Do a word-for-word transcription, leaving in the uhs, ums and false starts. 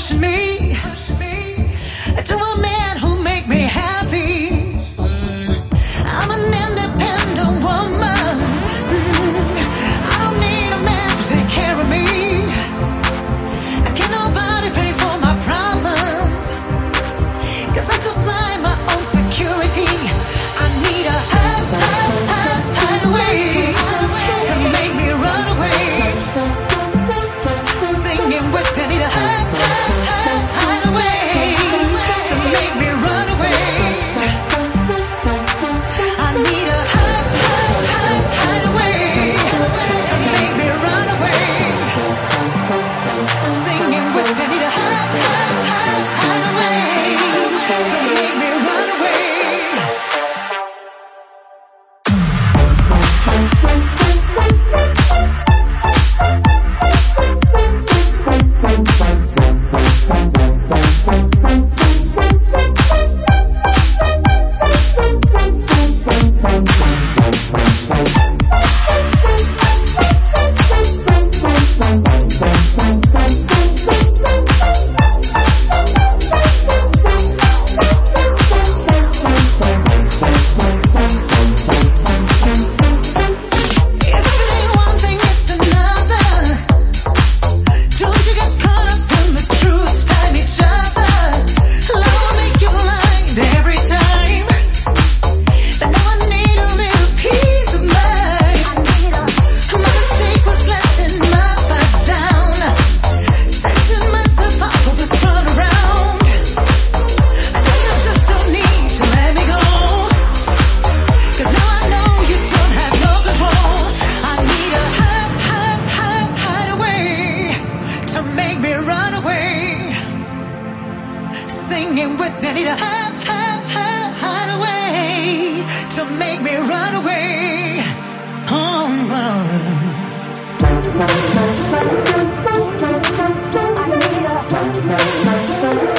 pushing me to a man who make me happy. I'm an independent woman. I don't need a man to take care of me. Can't nobody pay for my problems, 'cause I supply my own security. I need a hide, hide, hide, hideaway to make me run away. Singing with me, need a hide, hide, hide, hideaway to make me run away. I need a hide, hide, hide, hideaway to make me run away. Singing with me, need a hide, hide, hide, hideaway to make me run away. Singing with me, need a hide, hide, hide, hideaway to make me run away. Oh, oh. I need a